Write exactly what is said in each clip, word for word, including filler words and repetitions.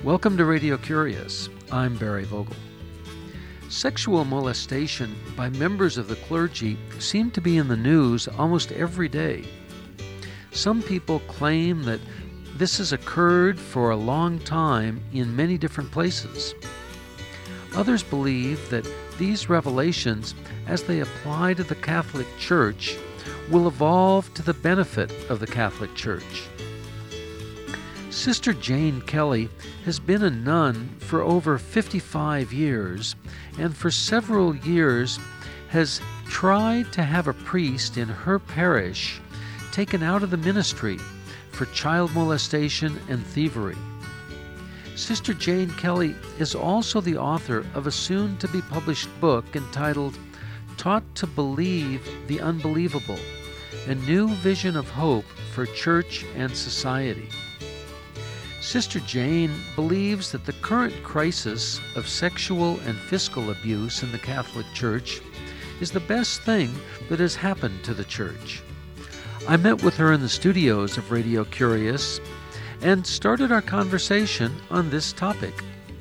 Welcome to Radio Curious. I'm Barry Vogel. Sexual molestation by members of the clergy seem to be in the news almost every day. Some people claim that this has occurred for a long time in many different places. Others believe that these revelations, as they apply to the Catholic Church, will evolve to the benefit of the Catholic Church. Sister Jane Kelly has been a nun for over fifty-five years, and for several years has tried to have a priest in her parish taken out of the ministry for child molestation and thievery. Sister Jane Kelly is also the author of a soon-to-be published book entitled Taught to Believe the Unbelievable, a new vision of hope for church and society. Sister Jane believes that the current crisis of sexual and fiscal abuse in the Catholic Church is the best thing that has happened to the Church. I met with her in the studios of Radio Curious and started our conversation on this topic.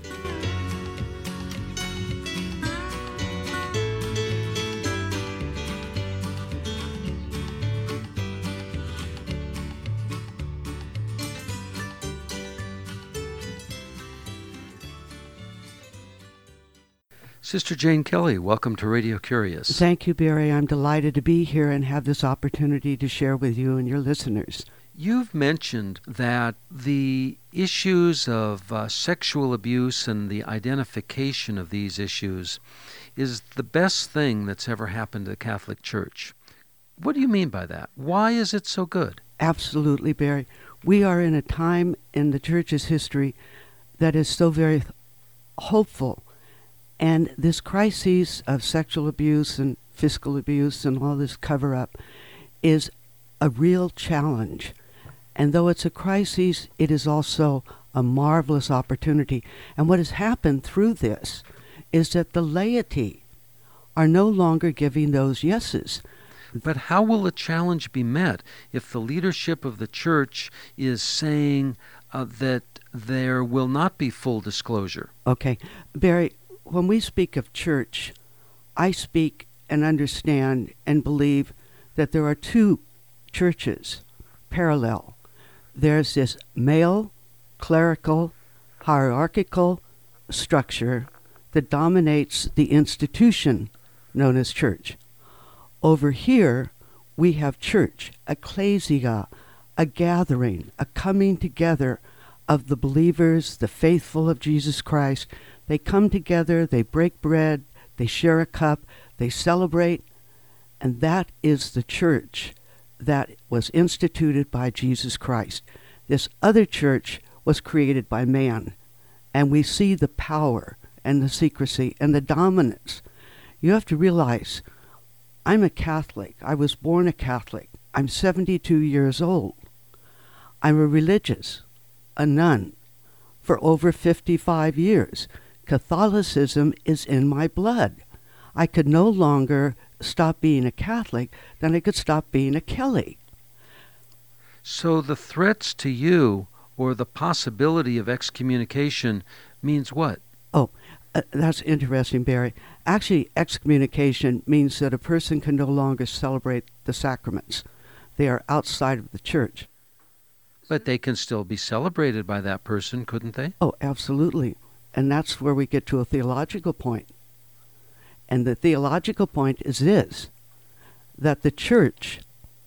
Sister Jane Kelly, welcome to Radio Curious. Thank you, Barry. I'm delighted to be here and have this opportunity to share with you and your listeners. You've mentioned that the issues of uh, sexual abuse and the identification of these issues is the best thing that's ever happened to the Catholic Church. What do you mean by that? Why is it so good? Absolutely, Barry. We are in a time in the Church's history that is so very hopeful. And this crisis of sexual abuse and fiscal abuse and all this cover-up is a real challenge. And though it's a crisis, it is also a marvelous opportunity. And what has happened through this is that the laity are no longer giving those yeses. But how will the challenge be met if the leadership of the Church is saying uh, that there will not be full disclosure? Okay. Barry, when we speak of church, I speak and understand and believe that there are two churches parallel. There's this male, clerical, hierarchical structure that dominates the institution known as church. Over here, we have church, ecclesia, a gathering, a coming together of the believers, the faithful of Jesus Christ. They come together, they break bread, they share a cup, they celebrate, and that is the church that was instituted by Jesus Christ. This other church was created by man, and we see the power and the secrecy and the dominance. You have to realize, I'm a Catholic. I was born a Catholic. I'm seventy-two years old. I'm a religious, a nun, for over fifty-five years. Catholicism is in my blood. I could no longer stop being a Catholic than I could stop being a Kelly. So the threats to you or the possibility of excommunication means what? Oh, uh, that's interesting, Barry. Actually, excommunication means that a person can no longer celebrate the sacraments. They are outside of the church. But they can still be celebrated by that person, couldn't they? Oh, absolutely. And that's where we get to a theological point. And the theological point is this, that the church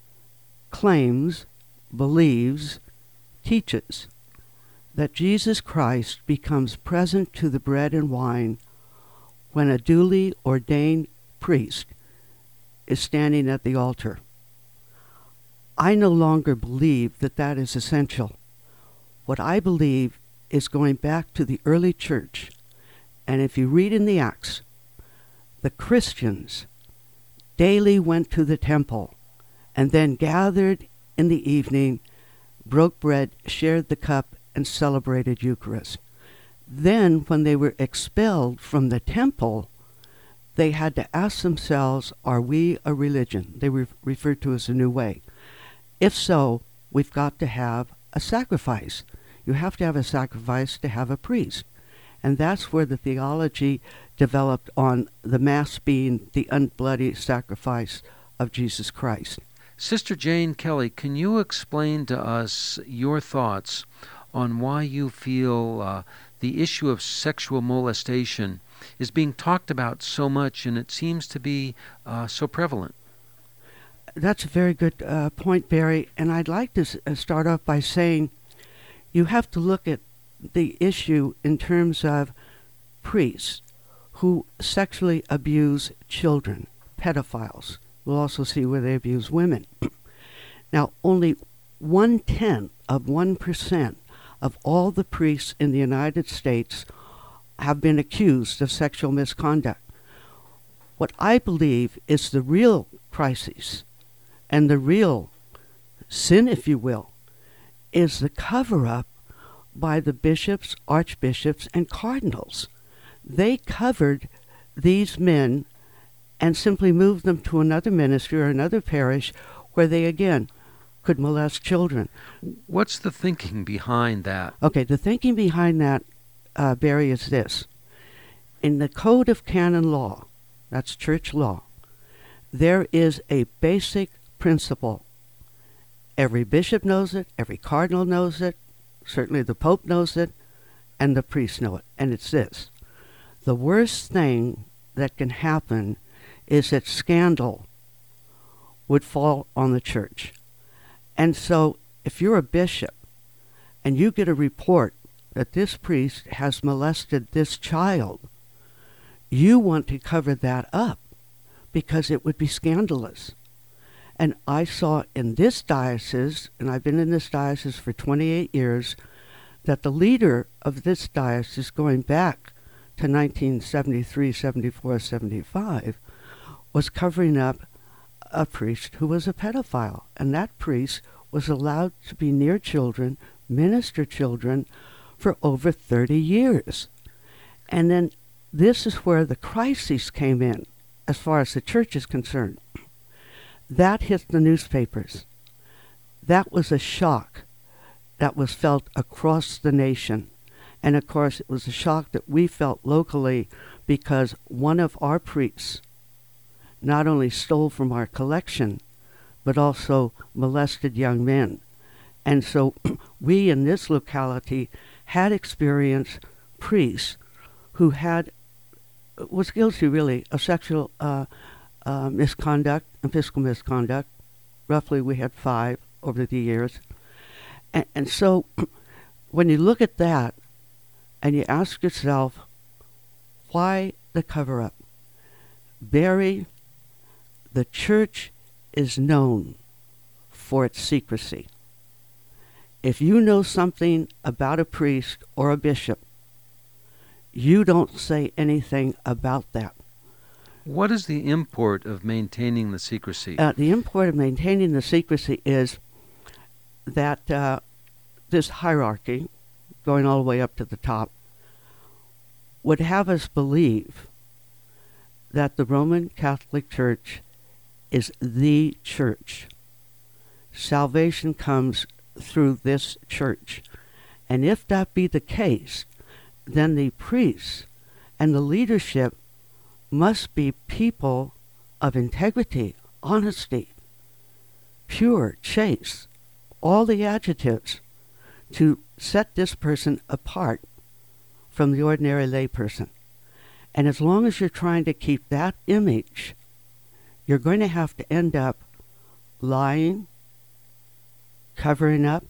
claims, believes, teaches that Jesus Christ becomes present to the bread and wine when a duly ordained priest is standing at the altar. I no longer believe that that is essential. What I believe is going back to the early church. And if you read in the Acts, the Christians daily went to the temple and then gathered in the evening, broke bread, shared the cup, and celebrated Eucharist. Then, when they were expelled from the temple, they had to ask themselves, are we a religion? They were referred to as a new way. If so, we've got to have a sacrifice. You have to have a sacrifice to have a priest. And that's where the theology developed on the Mass being the unbloody sacrifice of Jesus Christ. Sister Jane Kelly, can you explain to us your thoughts on why you feel uh, the issue of sexual molestation is being talked about so much and it seems to be uh, so prevalent? That's a very good uh, point, Barry. And I'd like to s- uh, start off by saying you have to look at the issue in terms of priests who sexually abuse children, pedophiles. We'll also see where they abuse women. Now, only one-tenth of one percent of all the priests in the United States have been accused of sexual misconduct. What I believe is the real crisis and the real sin, if you will, is the cover-up by the bishops, archbishops, and cardinals. They covered these men and simply moved them to another ministry or another parish where they, again, could molest children. What's the thinking behind that? Okay, the thinking behind that, uh, Barry, is this. In the Code of Canon Law, that's church law, there is a basic principle. Every bishop knows it, every cardinal knows it, certainly the Pope knows it, and the priests know it. And it's this. The worst thing that can happen is that scandal would fall on the church. And so if you're a bishop and you get a report that this priest has molested this child, you want to cover that up because it would be scandalous. And I saw in this diocese, and I've been in this diocese for twenty-eight years, that the leader of this diocese, going back to nineteen seventy-three, seventy-four, seventy-five, was covering up a priest who was a pedophile. And that priest was allowed to be near children, minister children, for over thirty years. And then this is where the crisis came in, as far as the church is concerned. That hit the newspapers. That was a shock that was felt across the nation. And of course, it was a shock that we felt locally because one of our priests not only stole from our collection, but also molested young men. And so we in this locality had experienced priests who had, was guilty really of sexual uh, uh, misconduct and physical misconduct. Roughly we had five over the years. And, and so when you look at that and you ask yourself, why the cover-up? Barry, the church is known for its secrecy. If you know something about a priest or a bishop, you don't say anything about that. What is the import of maintaining the secrecy? Uh, the import of maintaining the secrecy is that uh, this hierarchy, going all the way up to the top, would have us believe that the Roman Catholic Church is the church. Salvation comes through this church. And if that be the case, then the priests and the leadership must be people of integrity, honesty, pure, chaste, all the adjectives to set this person apart from the ordinary layperson. And as long as you're trying to keep that image, you're going to have to end up lying, covering up.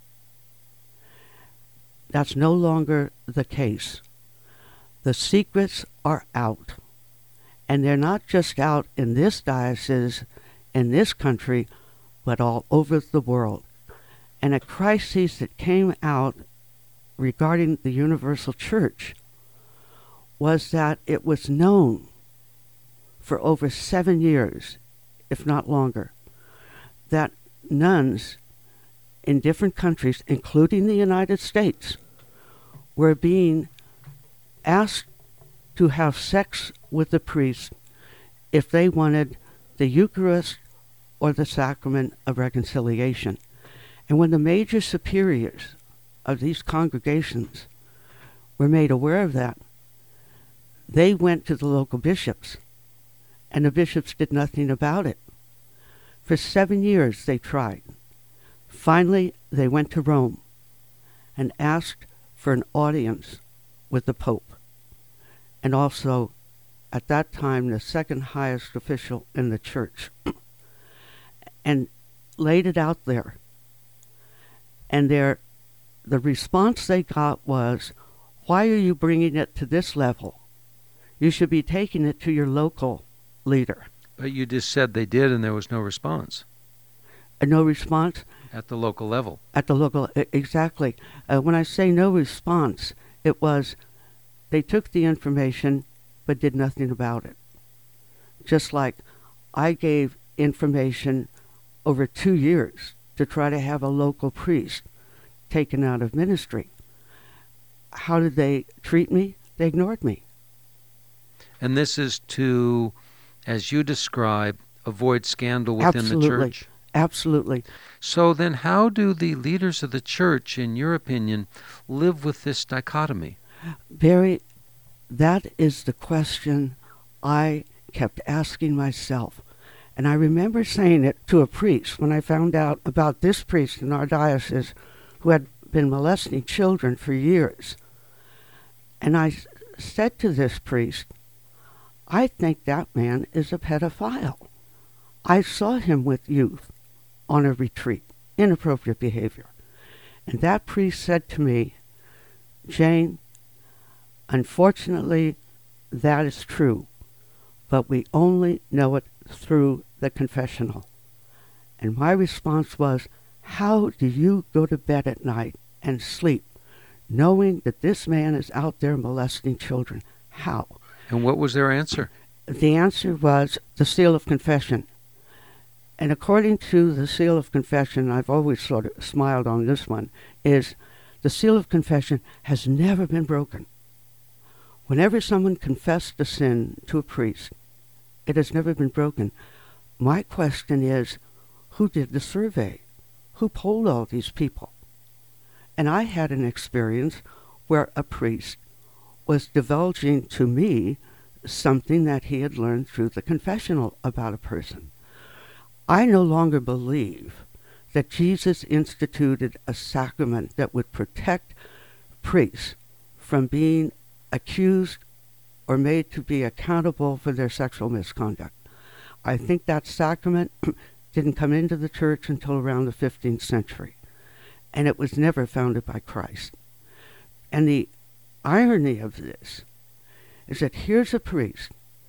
That's no longer the case. The secrets are out. And they're not just out in this diocese, in this country, but all over the world. And a crisis that came out regarding the Universal Church was that it was known for over seven years, if not longer, that nuns in different countries, including the United States, were being asked to have sex with the priest if they wanted the Eucharist or the sacrament of reconciliation. And when the major superiors of these congregations were made aware of that, they went to the local bishops, and the bishops did nothing about it. For seven years they tried. Finally, they went to Rome and asked for an audience with the Pope, and also, at that time, the second highest official in the church, and laid it out there. And their, the response they got was, why are you bringing it to this level? You should be taking it to your local leader. But you just said they did and there was no response. Uh, no response? At the local level. At the local, e- exactly. Uh, when I say no response, it was they took the information but did nothing about it. Just like I gave information over two years to try to have a local priest taken out of ministry. How did they treat me? They ignored me. And this is to, as you describe, avoid scandal within Absolutely. the church? Absolutely. So then how do the leaders of the church, in your opinion, live with this dichotomy? Barry, that is the question I kept asking myself. And I remember saying it to a priest when I found out about this priest in our diocese who had been molesting children for years. And I s- said to this priest, I think that man is a pedophile. I saw him with youth on a retreat, inappropriate behavior. And that priest said to me, Jane, unfortunately, that is true, but we only know it through the confessional. And my response was, how do you go to bed at night and sleep knowing that this man is out there molesting children? How? And what was their answer? The answer was the seal of confession. And according to the seal of confession, I've always sort of smiled on this one, is the seal of confession has never been broken. Whenever someone confessed a sin to a priest, it has never been broken. My question is, who did the survey? Who polled all these people? And I had an experience where a priest was divulging to me something that he had learned through the confessional about a person. I no longer believe that Jesus instituted a sacrament that would protect priests from being accused or made to be accountable for their sexual misconduct. I think that sacrament didn't come into the church until around the fifteenth century, and it was never founded by Christ. And the irony of this is that here's a priest,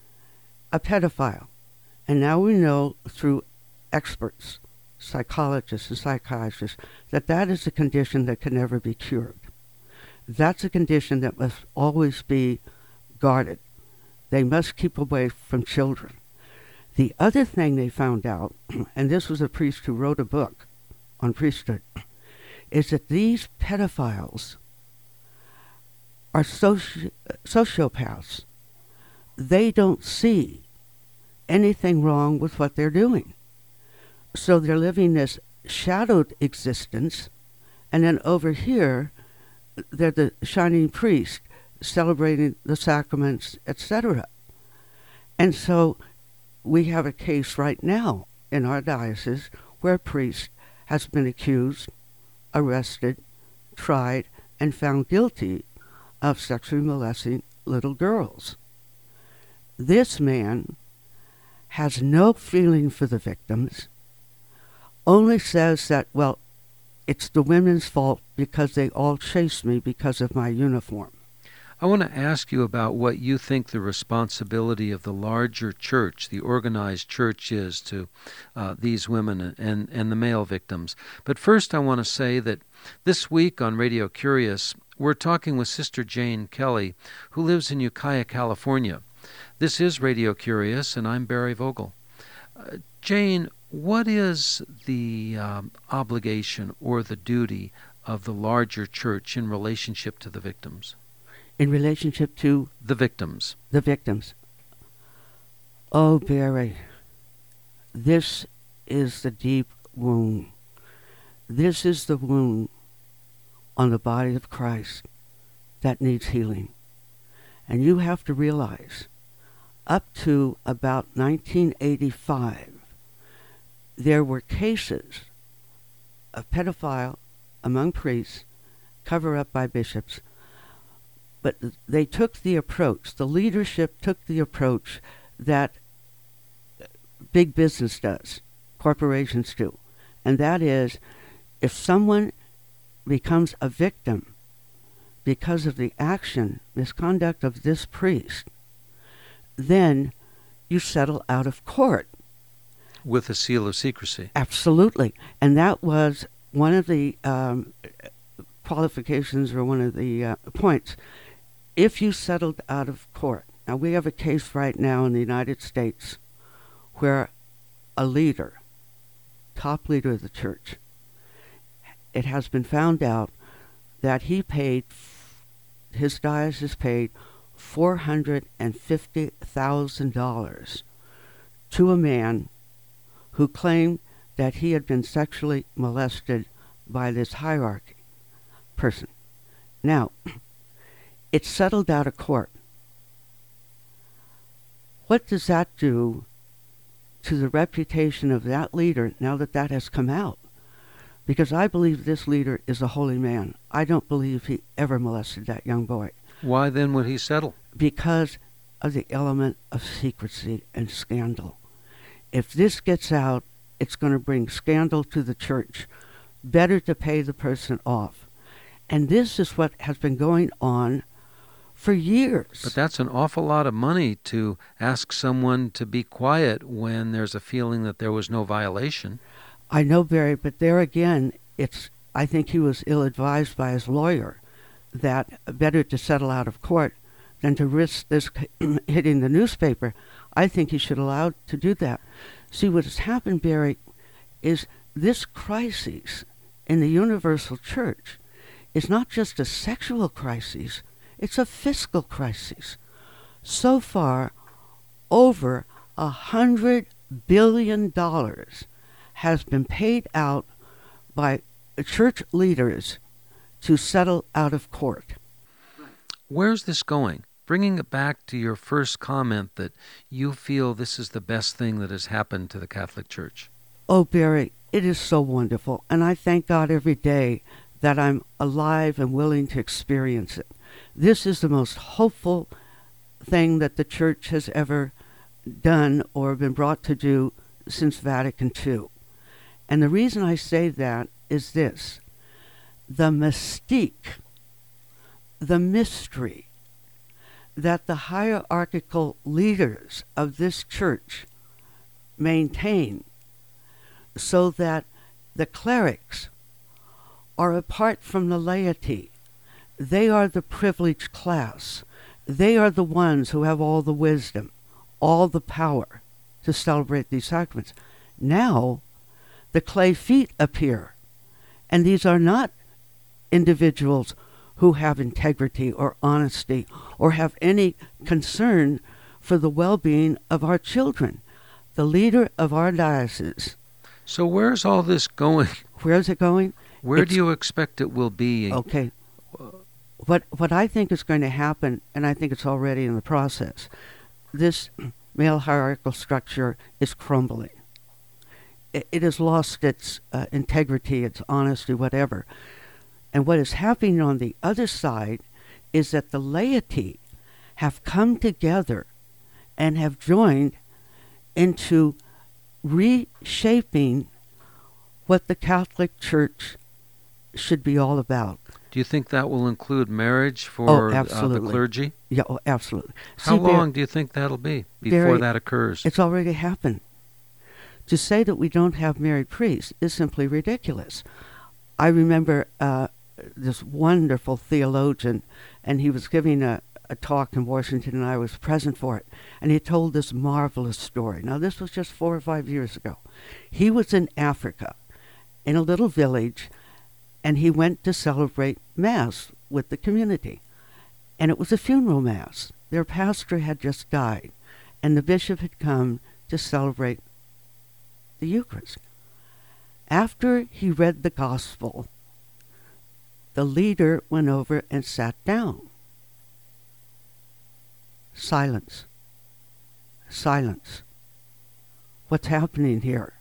a pedophile, and now we know through experts, psychologists and psychiatrists, that that is a condition that can never be cured. That's a condition that must always be guarded. They must keep away from children. The other thing they found out, and this was a priest who wrote a book on priesthood, is that these pedophiles are soci- sociopaths. They don't see anything wrong with what they're doing. So they're living this shadowed existence, and then over here, they're the shining priest celebrating the sacraments, et cetera. And so we have a case right now in our diocese where a priest has been accused, arrested, tried, and found guilty of sexually molesting little girls. This man has no feeling for the victims, only says that, well, it's the women's fault because they all chased me because of my uniform. I want to ask you about what you think the responsibility of the larger church, the organized church, is to uh, these women and, and the male victims. But first I want to say that this week on Radio Curious, we're talking with Sister Jane Kelly, who lives in Ukiah, California. This is Radio Curious, and I'm Barry Vogel. Uh, Jane, what is the um, obligation or the duty of the larger church in relationship to the victims? In relationship to The victims. the victims. Oh, Barry, this is the deep wound. This is the wound on the body of Christ that needs healing. And you have to realize, up to about nineteen eighty-five, there were cases of pedophile among priests, cover up by bishops, but they took the approach, the leadership took the approach that big business does, corporations do, and that is, if someone becomes a victim because of the action, misconduct of this priest, then you settle out of court. With a seal of secrecy. Absolutely. And that was one of the um, qualifications or one of the uh, points. If you settled out of court, now we have a case right now in the United States where a leader, top leader of the church, it has been found out that he paid, his diocese paid four hundred fifty thousand dollars to a man who claimed that he had been sexually molested by this hierarchy person. Now, it's settled out of court. What does that do to the reputation of that leader now that that has come out? Because I believe this leader is a holy man. I don't believe he ever molested that young boy. Why then would he settle? Because of the element of secrecy and scandal. If this gets out, it's going to bring scandal to the church. Better to pay the person off. And this is what has been going on for years. But that's an awful lot of money to ask someone to be quiet when there's a feeling that there was no violation. I know, Barry, but there again, it's. I think he was ill-advised by his lawyer that better to settle out of court than to risk this hitting the newspaper. I think he should allow to do that. See, what has happened, Barry, is this crisis in the universal church is not just a sexual crisis, it's a fiscal crisis. So far, over a hundred billion dollars has been paid out by church leaders to settle out of court. Where's this going? Bringing it back to your first comment that you feel this is the best thing that has happened to the Catholic Church. Oh, Barry, it is so wonderful. And I thank God every day that I'm alive and willing to experience it. This is the most hopeful thing that the Church has ever done or been brought to do since Vatican Two. And the reason I say that is this. The mystique, the mystery that the hierarchical leaders of this church maintain, so that the clerics are apart from the laity. They are the privileged class. They are the ones who have all the wisdom, all the power to celebrate these sacraments. Now, the clay feet appear, and these are not individuals who have integrity or honesty or have any concern for the well-being of our children. The leader of our diocese. So where's all this going? Where's it going? Where It's- do you expect it will be? Okay. What what I think is going to happen, and I think it's already in the process, this male hierarchical structure is crumbling. It, it has lost its uh, integrity, its honesty, whatever. And what is happening on the other side is that the laity have come together and have joined into reshaping what the Catholic Church should be all about. Do you think that will include marriage Oh, for uh, the absolutely. clergy? Yeah, oh, absolutely. How See, Bar- long do you think that'll be before Barry, that occurs? It's already happened. To say that we don't have married priests is simply ridiculous. I remember uh, this wonderful theologian, and he was giving a, a talk in Washington, and I was present for it. And he told this marvelous story. Now, this was just four or five years ago. He was in Africa, in a little village, and he went to celebrate Mass with the community. And it was a funeral Mass. Their pastor had just died, and the bishop had come to celebrate the Eucharist. After he read the Gospel, The leader went over and sat down. Silence. Silence. What's happening here?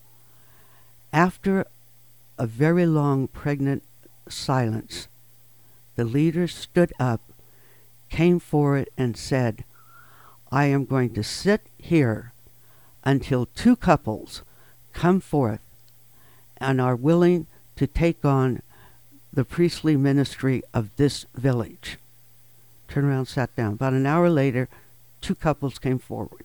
After a very long pregnant silence, the leader stood up, came forward, and said, I am going to sit here until two couples come forth and are willing to take on the priestly ministry of this village. Turned around, sat down. About an hour later, two couples came forward.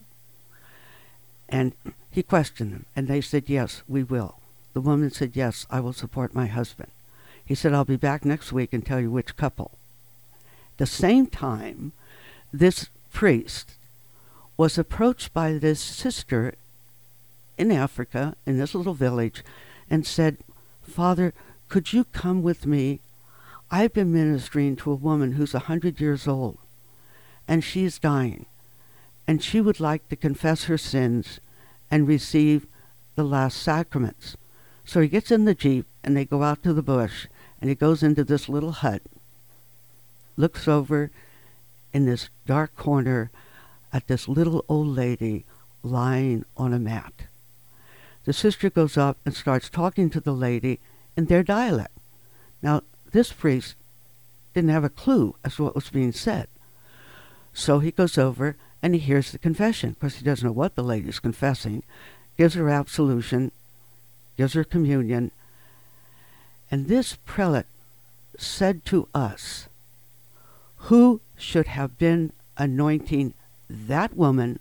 And he questioned them, and they said, yes, we will. The woman said, yes, I will support my husband. He said, I'll be back next week and tell you which couple. At the same time, this priest was approached by this sister in Africa, in this little village, and said, Father, could you come with me? I've been ministering to a woman who's a hundred years old, and she's dying, and she would like to confess her sins and receive the last sacraments. So he gets in the Jeep, and they go out to the bush, and he goes into this little hut, looks over in this dark corner at this little old lady lying on a mat. The sister goes up and starts talking to the lady in their dialect. Now, this priest didn't have a clue as to what was being said. So he goes over and he hears the confession. Of course, he doesn't know what the lady's confessing. Gives her absolution, gives her communion. And this prelate said to us, who should have been anointing that woman,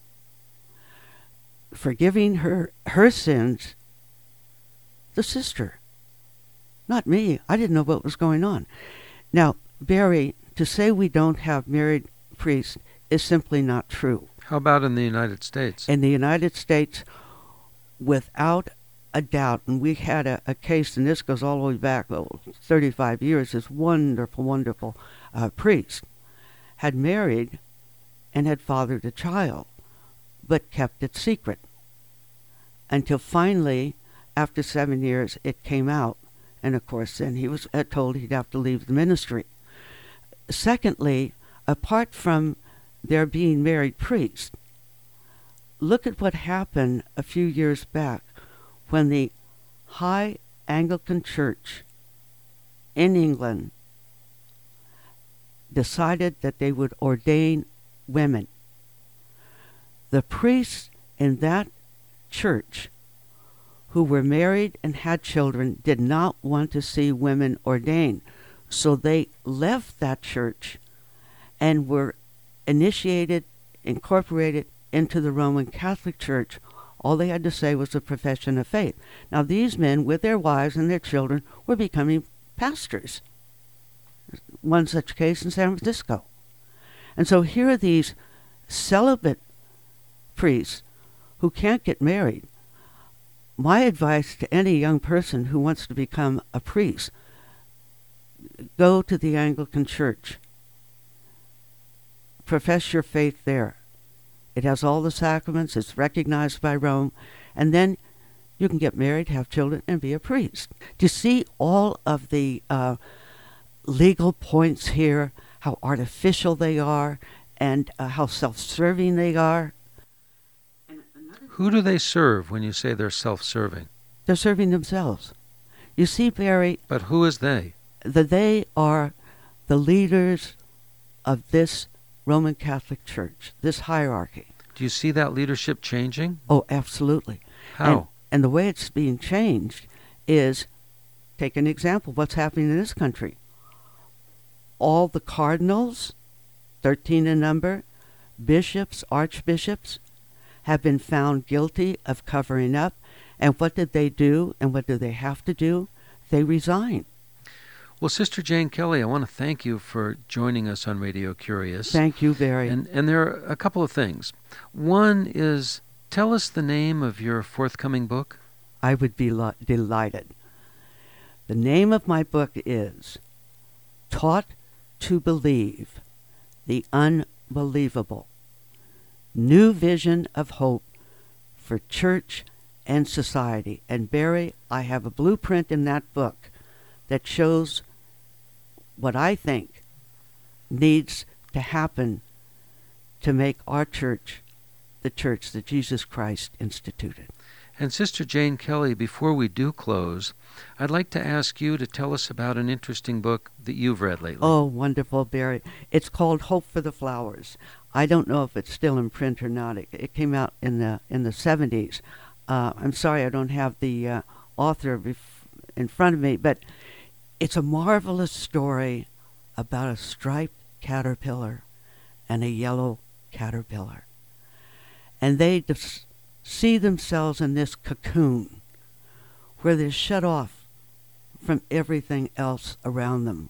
forgiving her her sins? The sister. Not me. I didn't know what was going on. Now, Barry, to say we don't have married priests is simply not true. How about in the United States? In the United States, without a doubt, and we had a, a case, and this goes all the way back oh, thirty-five years, this wonderful, wonderful uh, priest had married and had fathered a child, but kept it secret. Until finally, after seven years, it came out. And of course, then he was uh, told he'd have to leave the ministry. Secondly, apart from their being married priests, look at what happened a few years back when the High Anglican Church in England decided that they would ordain women. The priests in that church who were married and had children did not want to see women ordained. So they left that church and were initiated, incorporated into the Roman Catholic Church. All they had to say was a profession of faith. Now these men, with their wives and their children, were becoming pastors. One such case in San Francisco. And so here are these celibate priests who can't get married. My advice to any young person who wants to become a priest, go to the Anglican Church. Profess your faith there. It has all the sacraments. It's recognized by Rome. And then you can get married, have children, and be a priest. Do you see all of the uh, legal points here, how artificial they are, and uh, how self-serving they are? Who do they serve when you say they're self-serving? They're serving themselves. You see, Barry... But who is they? The they are the leaders of this Roman Catholic Church, this hierarchy. Do you see that leadership changing? Oh, absolutely. How? And, and the way it's being changed is, take an example, what's happening in this country. All the cardinals, thirteen in number, bishops, archbishops, have been found guilty of covering up. And what did they do, and what do they have to do? They resign. Well, Sister Jane Kelly, I want to thank you for joining us on Radio Curious. Thank you, Barry. And, and there are a couple of things. One is, tell us the name of your forthcoming book. I would be li- delighted. The name of my book is Taught to Believe the Unbelievable. New Vision of Hope for Church and Society. And Barry, I have a blueprint in that book that shows what I think needs to happen to make our church the church that Jesus Christ instituted. And Sister Jane Kelly, before we do close, I'd like to ask you to tell us about an interesting book that you've read lately. Oh, wonderful, Barry. It's called Hope for the Flowers. I don't know if it's still in print or not. It, it came out in the in the seventies. Uh, I'm sorry I don't have the uh, author bef- in front of me, but it's a marvelous story about a striped caterpillar and a yellow caterpillar. And they dis- see themselves in this cocoon where they're shut off from everything else around them.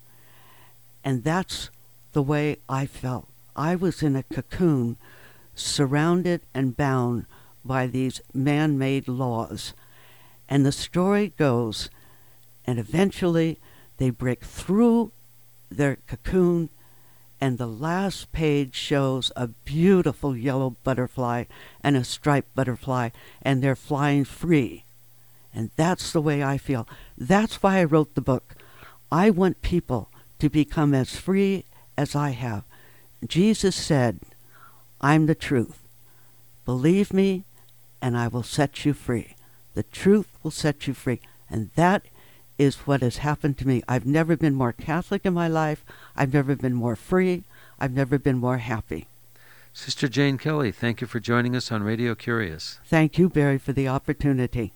And that's the way I felt. I was in a cocoon surrounded and bound by these man-made laws. And the story goes, and eventually they break through their cocoon, and the last page shows a beautiful yellow butterfly and a striped butterfly, and they're flying free. And that's the way I feel. That's why I wrote the book. I want people to become as free as I have. Jesus said, I'm the truth. Believe me, and I will set you free. The truth will set you free. And that is what has happened to me. I've never been more Catholic in my life. I've never been more free. I've never been more happy. Sister Jane Kelly, thank you for joining us on Radio Curious. Thank you, Barry, for the opportunity.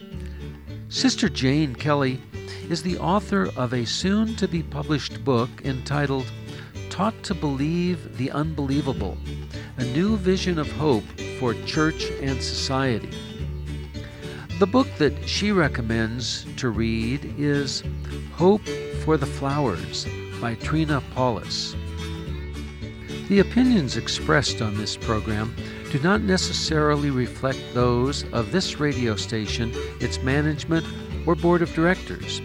Sister Jane Kelly is the author of a soon-to-be-published book entitled Taught to Believe the Unbelievable, a new vision of hope for church and society. The book that she recommends to read is Hope for the Flowers by Trina Paulus. The opinions expressed on this program do not necessarily reflect those of this radio station, its management, or board of directors,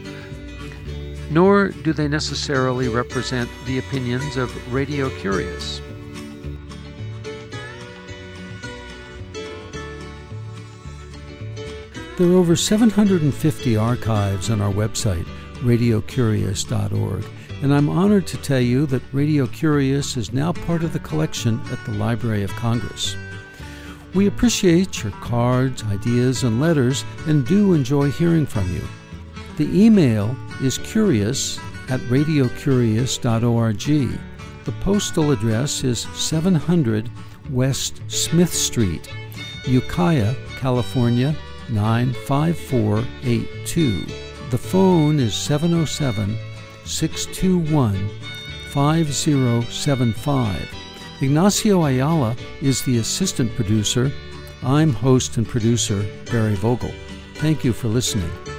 nor do they necessarily represent the opinions of Radio Curious. There are over seven hundred fifty archives on our website, radio curious dot org, and I'm honored to tell you that Radio Curious is now part of the collection at the Library of Congress. We appreciate your cards, ideas, and letters, and do enjoy hearing from you. The email is curious at radio curious dot org. The postal address is seven hundred West Smith Street, Ukiah, California, nine five four eight two. The phone is seven oh seven, six two one, five oh seven five. Ignacio Ayala is the assistant producer. I'm host and producer Barry Vogel. Thank you for listening.